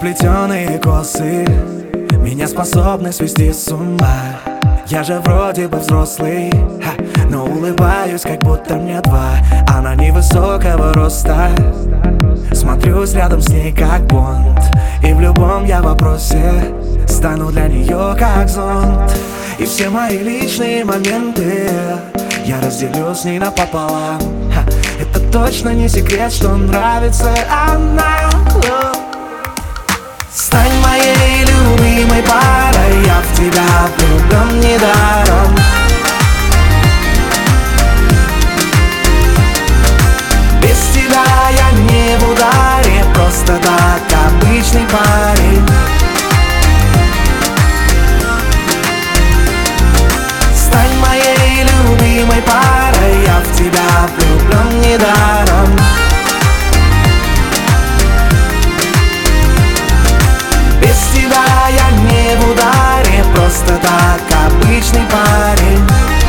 Заплетенные косы меня способны свести с ума. Я же вроде бы взрослый, но улыбаюсь, как будто мне 2. Она невысокого роста, смотрюсь рядом с ней, как Бонд. И в любом я вопросе стану для нее как зонт. И все мои личные моменты я разделю с ней напополам. Это точно не секрет, что нравится она. Стань моей любимой парой, я в тебя влюблен недаром. Без тебя я не в ударе, просто так, обычный парень. Стань моей любимой парой, я в тебя влюблен недаром. Без тебя я не в ударе, просто так, обычный парень.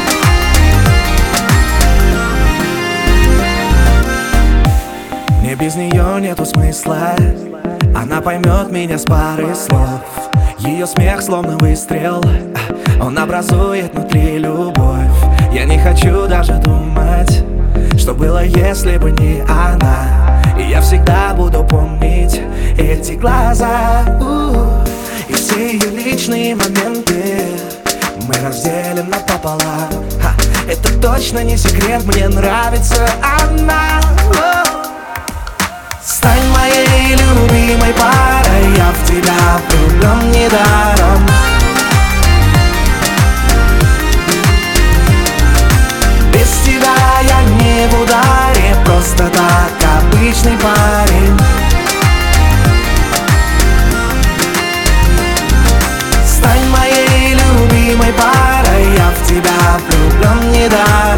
Мне без нее нету смысла, она поймет меня с пары слов. Ее смех словно выстрел, он образует внутри любовь. Я не хочу даже думать, что было, если бы не она. И я всегда буду помнить эти глаза, и все ее личные моменты мы разделим напополам. Это точно не секрет, мне нравится она. Стань моей любимой парой, я в тебя влюблен недаром. Без тебя я не в ударе, просто так, обычный парень. Стань моей любимой парой, я в тебя влюблен недаром.